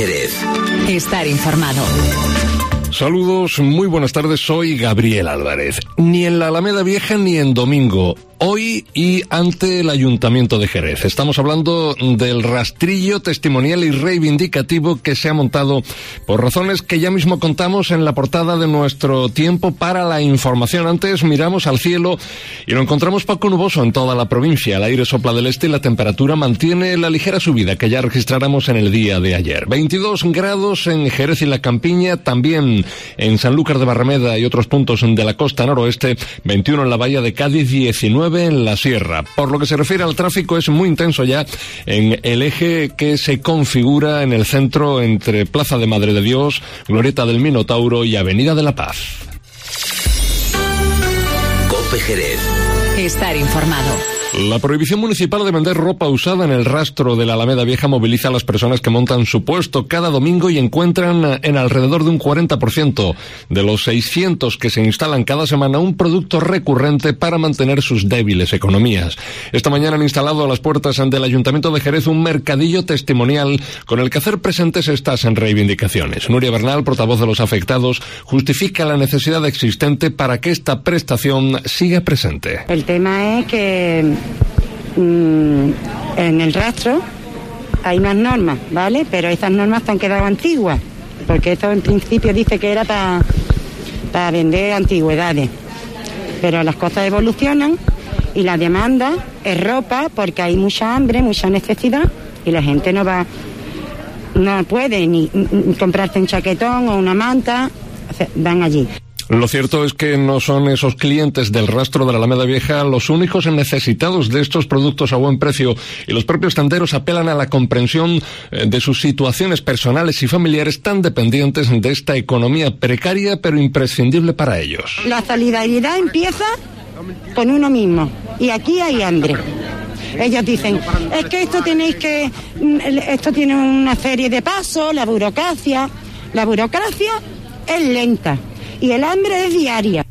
Jerez. Estar informado. Saludos, muy buenas tardes, soy Gabriel Álvarez. Ni en la Alameda Vieja ni en Domingo, hoy y ante el Ayuntamiento de Jerez. Estamos hablando del rastrillo testimonial y reivindicativo que se ha montado por razones que ya mismo contamos en la portada de nuestro tiempo para la información. Antes miramos al cielo y lo encontramos poco nuboso en toda la provincia. El aire sopla del este y la temperatura mantiene la ligera subida que ya registráramos en el día de ayer. 22 grados en Jerez y la Campiña, también en Sanlúcar de Barrameda y otros puntos de la costa noroeste, 21 en la bahía de Cádiz, 19 en la sierra. Por lo que se refiere al tráfico, es muy intenso ya en el eje que se configura en el centro entre Plaza de Madre de Dios, Glorieta del Minotauro y Avenida de la Paz. COPE Jerez. Estar informado. La prohibición municipal de vender ropa usada en el rastro de la Alameda Vieja moviliza a las personas que montan su puesto cada domingo y encuentran en alrededor de un 40% de los 600 que se instalan cada semana un producto recurrente para mantener sus débiles economías. Esta mañana han instalado a las puertas del Ayuntamiento de Jerez un mercadillo testimonial con el que hacer presentes estas reivindicaciones. Nuria Bernal, portavoz de los afectados, justifica la necesidad existente para que esta prestación siga presente. El tema es que en el rastro hay unas normas, ¿vale? Pero esas normas han quedado antiguas, porque esto en principio dice que era para vender antigüedades, pero las cosas evolucionan y la demanda es ropa porque hay mucha hambre, mucha necesidad y la gente no puede ni comprarse un chaquetón o una manta, van allí. Lo cierto es que no son esos clientes del rastro de la Alameda Vieja los únicos necesitados de estos productos a buen precio, y los propios tenderos apelan a la comprensión de sus situaciones personales y familiares tan dependientes de esta economía precaria pero imprescindible para ellos. La solidaridad empieza con uno mismo y aquí hay hambre. Ellos dicen, es que esto tiene una serie de pasos, la burocracia es lenta. Y el hambre es diaria.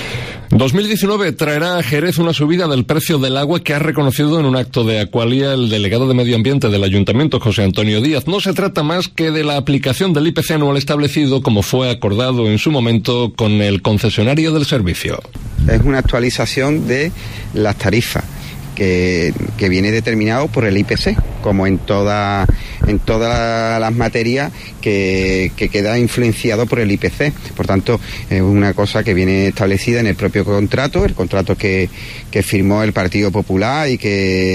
2019 traerá a Jerez una subida del precio del agua que ha reconocido en un acto de Aqualia el delegado de Medio Ambiente del Ayuntamiento, José Antonio Díaz. No se trata más que de la aplicación del IPC anual establecido, como fue acordado en su momento con el concesionario del servicio. Es una actualización de las tarifas que viene determinado por el IPC, como en todas las materias que queda influenciado por el IPC. Por tanto, es una cosa que viene establecida en el propio contrato, el contrato que firmó el Partido Popular y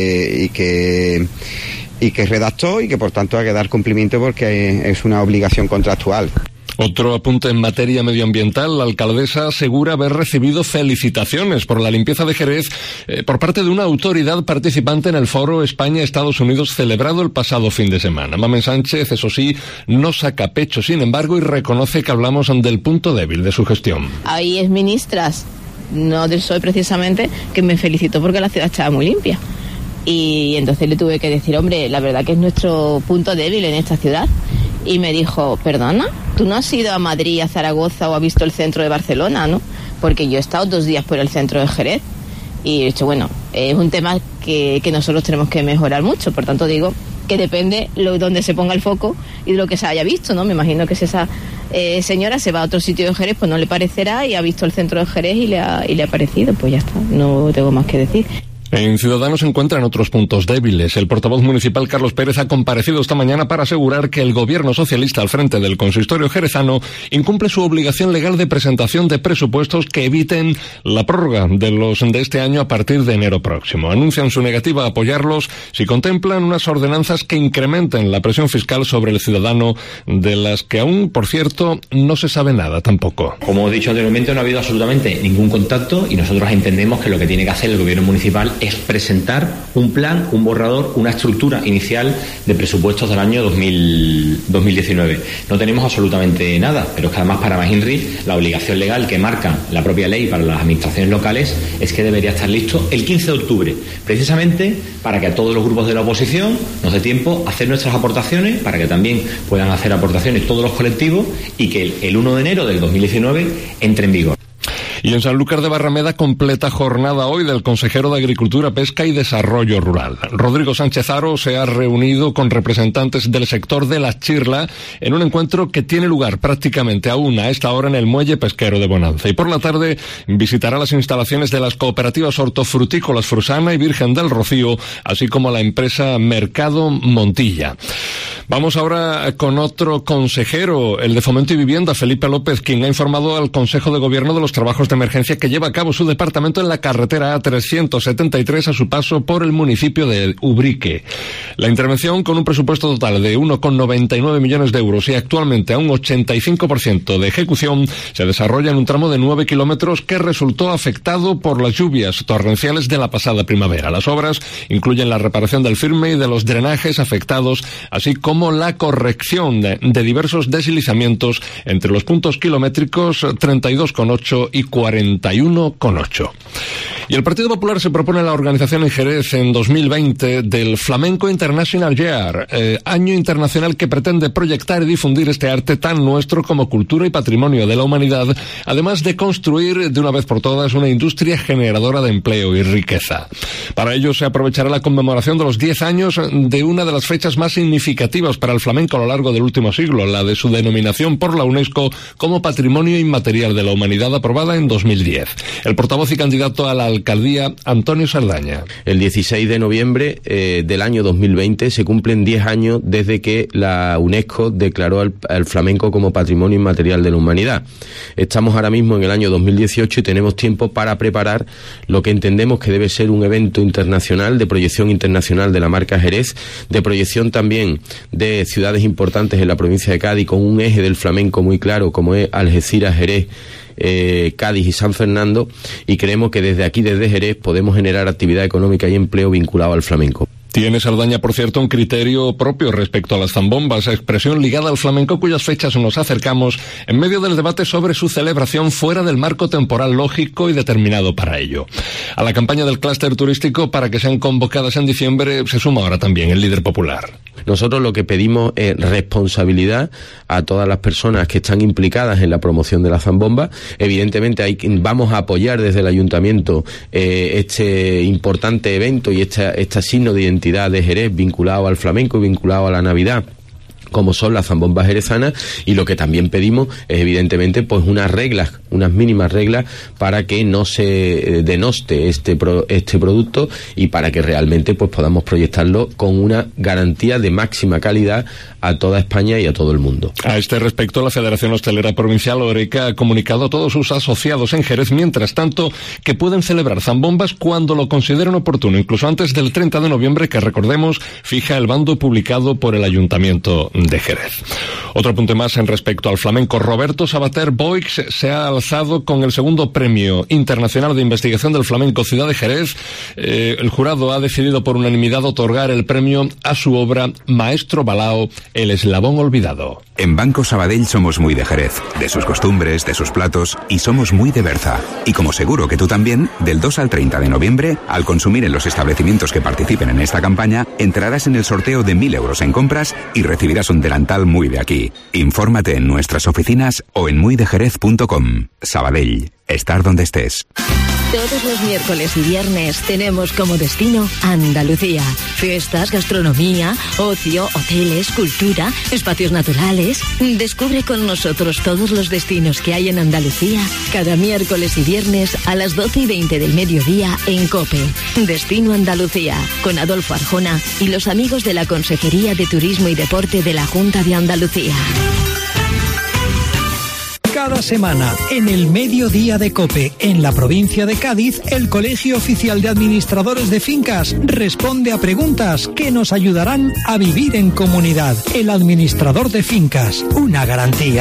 que redactó, y que por tanto hay que dar cumplimiento porque es una obligación contractual. Otro apunte en materia medioambiental. La alcaldesa asegura haber recibido felicitaciones por la limpieza de Jerez por parte de una autoridad participante en el foro España-Estados Unidos celebrado el pasado fin de semana. Mamen Sánchez, eso sí, no saca pecho, sin embargo, y reconoce que hablamos del punto débil de su gestión. Hay exministras, no del PSOE precisamente, que me felicitó porque la ciudad estaba muy limpia. Y entonces le tuve que decir, hombre, la verdad que es nuestro punto débil en esta ciudad. Y me dijo, perdona, ¿tú no has ido a Madrid, a Zaragoza o has visto el centro de Barcelona, no? Porque yo he estado 2 días por el centro de Jerez y he dicho, bueno, es un tema que nosotros tenemos que mejorar mucho. Por tanto digo que depende donde se ponga el foco y de lo que se haya visto, ¿no? Me imagino que si esa señora se va a otro sitio de Jerez, pues no le parecerá, y ha visto el centro de Jerez y le ha parecido, pues ya está, no tengo más que decir. En Ciudadanos se encuentran otros puntos débiles. El portavoz municipal Carlos Pérez ha comparecido esta mañana para asegurar que el gobierno socialista al frente del consistorio jerezano incumple su obligación legal de presentación de presupuestos que eviten la prórroga de este año a partir de enero próximo. Anuncian su negativa a apoyarlos si contemplan unas ordenanzas que incrementen la presión fiscal sobre el ciudadano, de las que aún, por cierto, no se sabe nada tampoco. Como he dicho anteriormente, no ha habido absolutamente ningún contacto, y nosotros entendemos que lo que tiene que hacer el gobierno municipal es presentar un plan, un borrador, una estructura inicial de presupuestos del año 2019. No tenemos absolutamente nada, pero es que además para Majinri la obligación legal que marca la propia ley para las administraciones locales es que debería estar listo el 15 de octubre, precisamente para que a todos los grupos de la oposición nos dé tiempo a hacer nuestras aportaciones, para que también puedan hacer aportaciones todos los colectivos y que el 1 de enero del 2019 entre en vigor. Y en Sanlúcar de Barrameda completa jornada hoy del consejero de Agricultura, Pesca y Desarrollo Rural. Rodrigo Sánchez Haro se ha reunido con representantes del sector de la chirla en un encuentro que tiene lugar prácticamente aún a esta hora en el muelle pesquero de Bonanza. Y por la tarde visitará las instalaciones de las cooperativas hortofrutícolas Frusana y Virgen del Rocío, así como la empresa Mercado Montilla. Vamos ahora con otro consejero, el de Fomento y Vivienda, Felipe López, quien ha informado al Consejo de Gobierno de los trabajos de emergencia que lleva a cabo su departamento en la carretera A373 a su paso por el municipio de Ubrique. La intervención, con un presupuesto total de 1,99 millones de euros y actualmente a un 85% de ejecución, se desarrolla en un tramo de 9 kilómetros que resultó afectado por las lluvias torrenciales de la pasada primavera. Las obras incluyen la reparación del firme y de los drenajes afectados, así como la corrección de diversos deslizamientos entre los puntos kilométricos 32,8 y 41,8. Y el Partido Popular se propone la organización en Jerez en 2020 del Flamenco International Year, año internacional que pretende proyectar y difundir este arte tan nuestro como cultura y patrimonio de la humanidad, además de construir de una vez por todas una industria generadora de empleo y riqueza. Para ello se aprovechará la conmemoración de los 10 años de una de las fechas más significativas para el flamenco a lo largo del último siglo, la de su denominación por la UNESCO como Patrimonio Inmaterial de la Humanidad, aprobada en 2010. El portavoz y candidato a la alcaldía, Antonio Saldaña. El 16 de noviembre del año 2020 se cumplen 10 años desde que la UNESCO declaró al flamenco como Patrimonio Inmaterial de la Humanidad. Estamos ahora mismo en el año 2018 y tenemos tiempo para preparar lo que entendemos que debe ser un evento internacional, de proyección internacional de la marca Jerez, de proyección también de ciudades importantes en la provincia de Cádiz, con un eje del flamenco muy claro, como es Algeciras, Jerez, Cádiz y San Fernando, y creemos que desde aquí, desde Jerez, podemos generar actividad económica y empleo vinculado al flamenco. Tiene Saldaña, por cierto, un criterio propio respecto a las zambombas, expresión ligada al flamenco cuyas fechas nos acercamos en medio del debate sobre su celebración fuera del marco temporal lógico y determinado para ello. A la campaña del clúster turístico para que sean convocadas en diciembre se suma ahora también el líder popular. Nosotros lo que pedimos es responsabilidad a todas las personas que están implicadas en la promoción de la zambomba. Evidentemente vamos a apoyar desde el ayuntamiento este importante evento y este signo de identidad de Jerez vinculado al flamenco y vinculado a la Navidad, como son las zambombas jerezanas, y lo que también pedimos es evidentemente pues unas mínimas reglas para que no se denoste este producto y para que realmente pues podamos proyectarlo con una garantía de máxima calidad a toda España y a todo el mundo. A este respecto, la Federación Hostelera Provincial, Oreca, ha comunicado a todos sus asociados en Jerez, mientras tanto, que pueden celebrar zambombas cuando lo consideren oportuno, incluso antes del 30 de noviembre, que recordemos, fija el bando publicado por el Ayuntamiento de Jerez. Otro apunte más en respecto al flamenco. Roberto Sabater Boix se ha alzado con el segundo premio internacional de investigación del flamenco Ciudad de Jerez. El jurado ha decidido por unanimidad otorgar el premio a su obra Maestro Balao, el eslabón olvidado. En Banco Sabadell somos muy de Jerez, de sus costumbres, de sus platos, y somos muy de Berza. Y como seguro que tú también, del 2 al 30 de noviembre, al consumir en los establecimientos que participen en esta campaña, entrarás en el sorteo de 1.000 euros en compras y recibirás un delantal muy de aquí. Infórmate en nuestras oficinas o en muydejerez.com. Sabadell, estar donde estés. Todos los miércoles y viernes tenemos como destino Andalucía. Fiestas, gastronomía, ocio, hoteles, cultura, espacios naturales. Descubre con nosotros todos los destinos que hay en Andalucía cada miércoles y viernes a las 12:20 del mediodía en COPE. Destino Andalucía, con Adolfo Arjona y los amigos de la Consejería de Turismo y Deporte de la Junta de Andalucía. Cada semana, en el mediodía de COPE, en la provincia de Cádiz, el Colegio Oficial de Administradores de Fincas responde a preguntas que nos ayudarán a vivir en comunidad. El administrador de fincas, una garantía.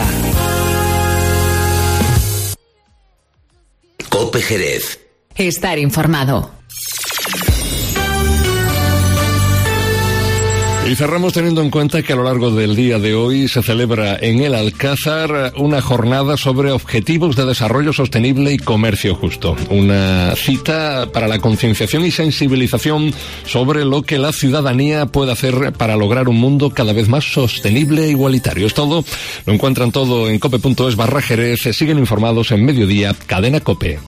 COPE Jerez. Estar informado. Y cerramos teniendo en cuenta que a lo largo del día de hoy se celebra en el Alcázar una jornada sobre objetivos de desarrollo sostenible y comercio justo. Una cita para la concienciación y sensibilización sobre lo que la ciudadanía puede hacer para lograr un mundo cada vez más sostenible e igualitario. Es todo, lo encuentran todo en cope.es/Jerez. Siguen informados en Mediodía, Cadena COPE.